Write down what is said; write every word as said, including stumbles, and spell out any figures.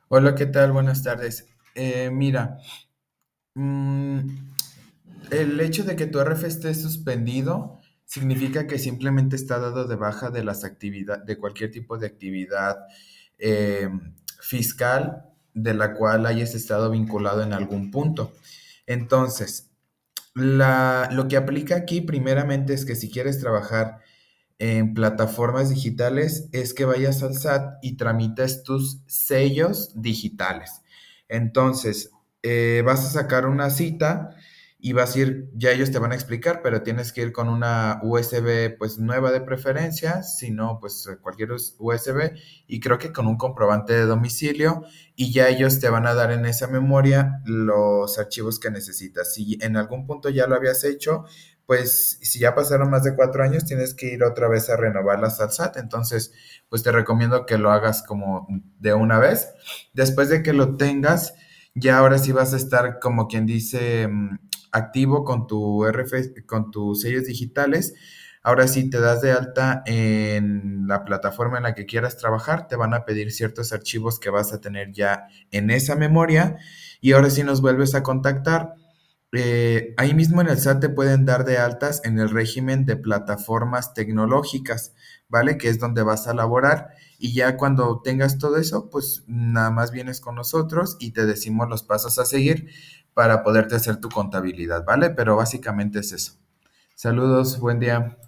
Hola, ¿qué tal? Buenas tardes. Eh, mira, mm, el hecho de que tu R F esté suspendido significa que simplemente está dado de baja de las actividades, de cualquier tipo de actividad eh, fiscal de la cual hayas estado vinculado en algún punto. Entonces, la- lo que aplica aquí primeramente es que si quieres trabajar en plataformas digitales es que vayas al S A T y tramites tus sellos digitales. Entonces, eh, vas a sacar una cita y vas a ir, ya ellos te van a explicar, pero tienes que ir con una U S B pues nueva de preferencia, si no, pues eh, cualquier us- U S B y creo que con un comprobante de domicilio y ya ellos te van a dar en esa memoria los archivos que necesitas. Si en algún punto ya lo habías hecho, pues si ya pasaron más de cuatro años, tienes que ir otra vez a renovarlas al S A T. Entonces, pues te recomiendo que lo hagas como de una vez. Después de que lo tengas, ya ahora sí vas a estar como quien dice mm, activo con tu R F, con tus sellos digitales. Ahora sí te das de alta en la plataforma en la que quieras trabajar, te van a pedir ciertos archivos que vas a tener ya en esa memoria y ahora sí nos vuelves a contactar. Eh, ahí mismo en el S A T te pueden dar de altas en el régimen de plataformas tecnológicas, ¿vale? Que es donde vas a laborar y ya cuando tengas todo eso, pues nada más vienes con nosotros y te decimos los pasos a seguir para poderte hacer tu contabilidad, ¿vale? Pero básicamente es eso. Saludos, buen día.